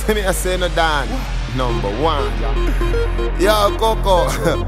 See me, I say no Dan. Number one. Yo, Coco.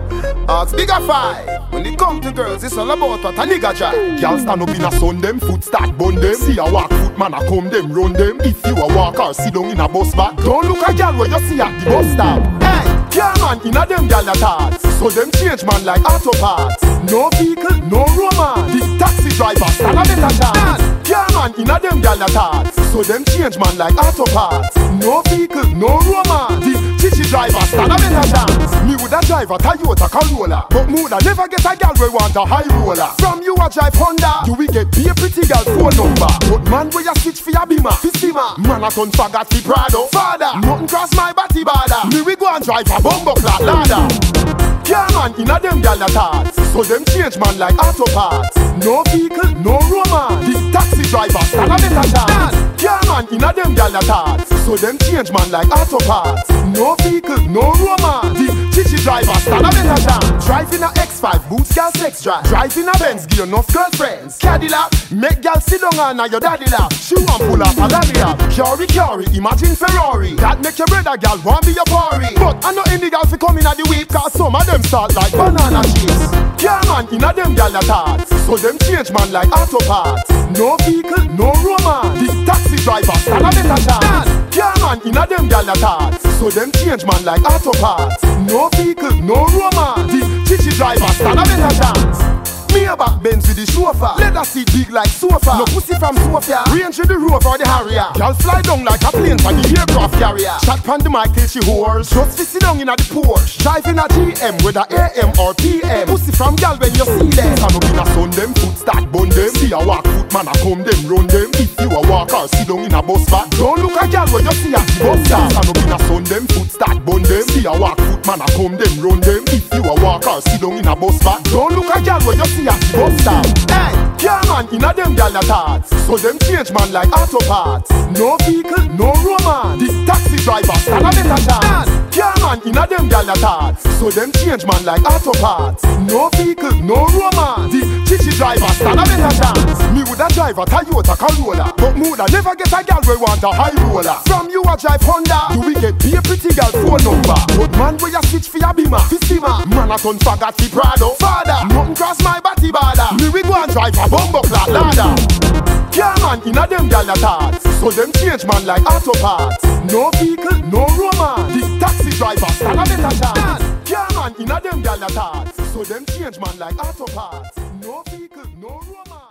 Ask bigger five. When it come to girls, it's all about what a nigga try. Girl stand up in a sun them, foot start bun them. See a walk foot man a come them, run them. If you a walk or sit down in a bus back, don't look a girl where you see at the bus stop. Hey, Yeah man, in a them gal a thoughts. So them change man like auto parts. No vehicle, no romance. The taxi driver stand a better chance. Yeah man, in a them gal a thoughts. So them change man like auto parts. No vehicle, no romance. The chichi driver stand a better chance. Me woulda drive a Toyota Corolla, but me woulda never get a gal we want a high roller. From you a drive Honda, you will get be a pretty girl phone number. But man where you switch for your Beamer, fi Sima. Man a turn faggot fi Prado. Father, nothing cross my body border. Me we go and drive a bumbo clad ladder. Yeah man, in a them gal a thoughts. So them change man like auto parts. No vehicle, no romance. The taxi driver stand a better chance. Yeah man, in a them gal a thoughts. So them change man like auto parts. No vehicle, no romance. The chichi driver stand a better chance. Driving a X5, boots girl sex drive. Driving a Benz, give enough girlfriends. Cadillac, make girl sit down on your daddy lap. She want pull up a lariat. Curry, imagine Ferrari. That make your brother girl want be your party. But I know any girl fi come in at the week, cause some of them start like banana chips. Yeah man, in a them gal a thoughts. So them change man like auto parts. No vehicle, no romance. The taxi driver stand a better chance. Yeah man, in a them gal a thoughts. So them change man like auto parts. No vehicle, no romance. The chichi driver stand a better chance. Me a back Benz with the chauffeur. Leather seat big like sofa. No pussy from Sofia. Range with the Rover or the Harrier. Y'all fly down like a plane from the aircraft carrier. Shot pan the mic till she whores. Just fi sit down in a the Porsche. Driving a GM whether AM or PM. Pussy from y'all when you see them. Stand up in a sun them, foot start bun them. See a walk foot man a come them, run them. If you a walk or sit down in a bus back, don't look a girl when you see a the bus stop. Stand up in a sun them, foot start bun them. See a walk foot man a come them, run them. If you a walk or sit down in a bus back, don't look a girl when you see a the bus stop. Hey, yeah man, in a them gal a thoughts. So them change man like auto parts. No vehicle, no romance. The taxi driver stand a better chance. Yeah man, in a them gal a thoughts. So them change man like auto parts. No vehicle, no romance. The chichi driver stand a better chance. Me woulda drive a Toyota Corolla, but me woulda never get a gal we want a high roller. From you a drive Honda, you will get be a pretty girl phone number. But man where you switch for your Beamer, fi Sima. Man a turn faggot fi Prado. Father, nothing cross my body border. Me we go and drive a bumbo clad ladder. Yeah man, in a them gal a thoughts. So them change man like auto parts. No vehicle, no romance. The taxi driver stand a better chance. Yeah man, in a them gal a thoughts. So them change man like auto parts. No vehicle, no romance.